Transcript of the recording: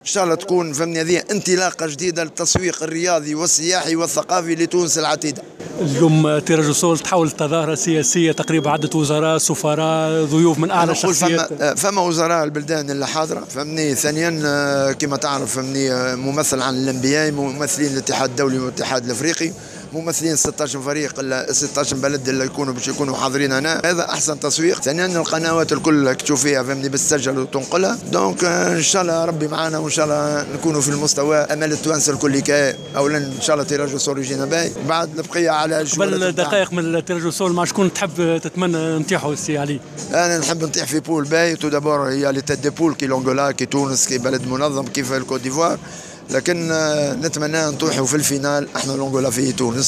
ان شاء الله تكون فهمني هذه انطلاقه جديده للتسويق الرياضي والسياحي والثقافي لتونس العتيده. اليوم تيراجيسول تحول تظاهرة سياسية تقريبا عدة وزراء سفراء ضيوف من أعلى الشخصيات. فما وزراء البلدان اللي حاضرة فهمني. ثانيا كما تعرف فهمني ممثل عن الانبياء، ممثلين الاتحاد الدولي والاتحاد الافريقي، ممثلين 16 فريق 16 بلد اللي يكونوا حاضرين هنا. هذا احسن تسويق. ثانيا القنوات الكل تشوف فيها فهمني بتسجل وتنقلها. دونك ان شاء الله ربي معنا وان شاء الله نكونوا في المستوى امل التوانسه الكل كي اولا ان شاء الله تيراجيسول يجينا باهي. بعد البقيه على قبل دقائق من التيراجيسول مع شكون تحب تتمنى نطيحوا السي علي؟ انا نحب نطيح في بول باهي. تو دابور هي لي تيت دي بول كي لونغولا كي تونس كي بلد منظم كيف الكوت ديفوار، لكن نتمنى نطيحوا في الفينال احنا لونغولا في تونس.